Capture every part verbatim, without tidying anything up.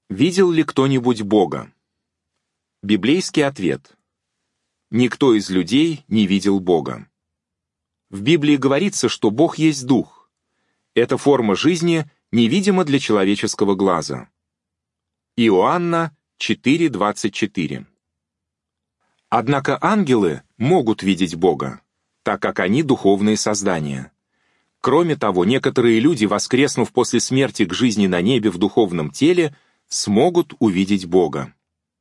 Видел ли кто-нибудь Бога? Библейский ответ. Никто из людей не видел Бога. В Библии говорится, что Бог есть Дух. Эта форма жизни невидима для человеческого глаза. Иоанна четыре двадцать четыре. Однако ангелы могут видеть Бога, так как они духовные создания. Кроме того, некоторые люди, воскреснув после смерти к жизни на небе в духовном теле, смогут увидеть Бога.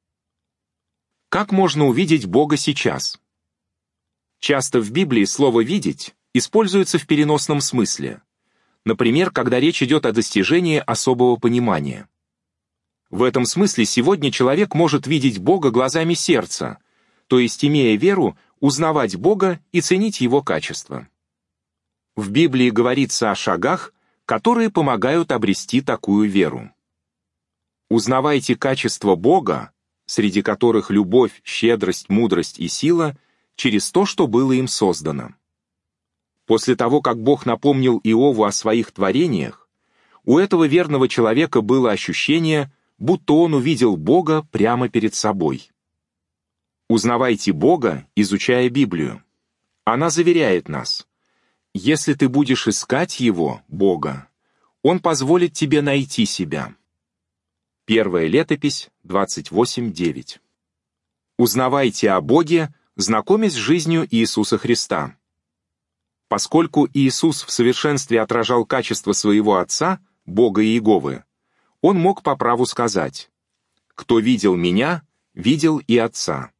Как можно увидеть Бога сейчас? Часто в Библии слово «видеть» используется в переносном смысле. Например, когда речь идет о достижении особого понимания. В этом смысле сегодня человек может видеть Бога глазами сердца, то есть, имея веру, узнавать Бога и ценить Его качества. В Библии говорится о шагах, которые помогают обрести такую веру. Узнавайте качества Бога, среди которых любовь, щедрость, мудрость и сила, через то, что было им создано. После того, как Бог напомнил Иову о своих творениях, у этого верного человека было ощущение, будто он увидел Бога прямо перед собой. Узнавайте Бога, изучая Библию. Она заверяет нас: если ты будешь искать Его, Бога, Он позволит тебе найти себя. Первая летопись, двадцать восемь девять. Узнавайте о Боге, знакомясь с жизнью Иисуса Христа. Поскольку Иисус в совершенстве отражал качество своего Отца, Бога Иеговы, Он мог по праву сказать: «Кто видел Меня, видел и Отца».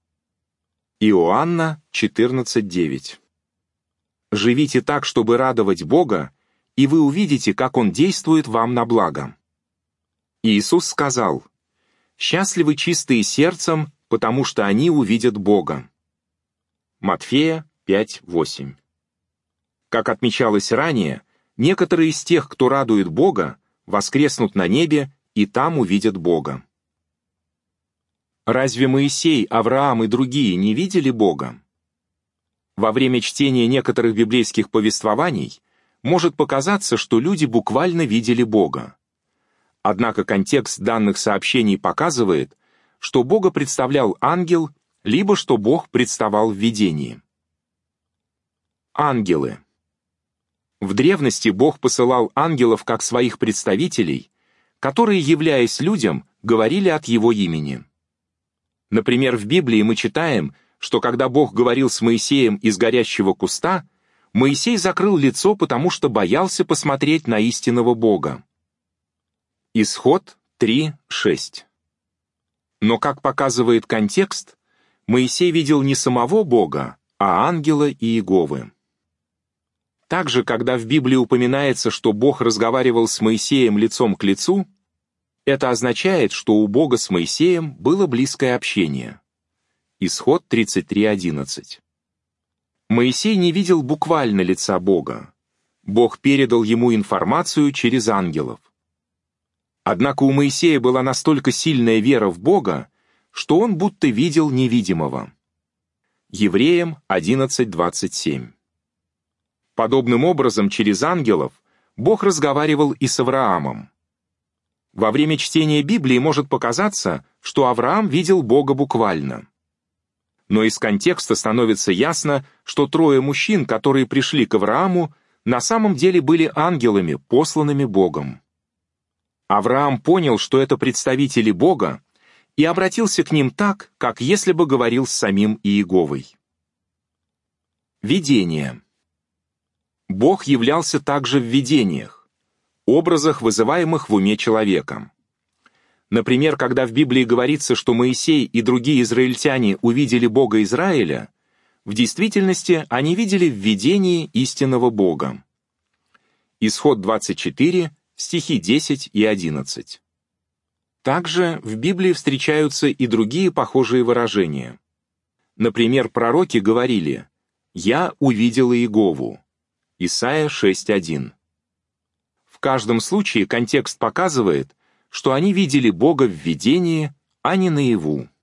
Иоанна четырнадцать девять. Живите так, чтобы радовать Бога, и вы увидите, как Он действует вам на благо. Иисус сказал: «Счастливы чистые сердцем, потому что они увидят Бога». Матфея пять восемь. Как отмечалось ранее, некоторые из тех, кто радует Бога, воскреснут на небе и там увидят Бога. Разве Моисей, Авраам и другие не видели Бога? Во время чтения некоторых библейских повествований может показаться, что люди буквально видели Бога. Однако контекст данных сообщений показывает, что Бога представлял ангел, либо что Бог представал в видении. Ангелы. В древности Бог посылал ангелов как своих представителей, которые, являясь людям, говорили от Его имени. Например, в Библии мы читаем, что когда Бог говорил с Моисеем из горящего куста, Моисей закрыл лицо, потому что боялся посмотреть на истинного Бога. Исход три шесть. Но, как показывает контекст, Моисей видел не самого Бога, а ангела Иеговы. Также, когда в Библии упоминается, что Бог разговаривал с Моисеем лицом к лицу, это означает, что у Бога с Моисеем было близкое общение. Исход тридцать три одиннадцать. Моисей не видел буквально лица Бога. Бог передал ему информацию через ангелов. Однако у Моисея была настолько сильная вера в Бога, что он будто видел невидимого. Евреям одиннадцать двадцать семь. Подобным образом, через ангелов Бог разговаривал и с Авраамом. Во время чтения Библии может показаться, что Авраам видел Бога буквально. Но из контекста становится ясно, что трое мужчин, которые пришли к Аврааму, на самом деле были ангелами, посланными Богом. Авраам понял, что это представители Бога, и обратился к ним так, как если бы говорил с самим Иеговой. Видение. Бог являлся также в видениях, образах, вызываемых в уме человека. Например, когда в Библии говорится, что Моисей и другие израильтяне увидели Бога Израиля, в действительности они видели в видении истинного Бога. Исход двадцать четыре, стихи десять и одиннадцать. Также в Библии встречаются и другие похожие выражения. Например, пророки говорили: «Я увидел Иегову». Исайя шесть один. В каждом случае контекст показывает, что они видели Бога в видении, а не наяву.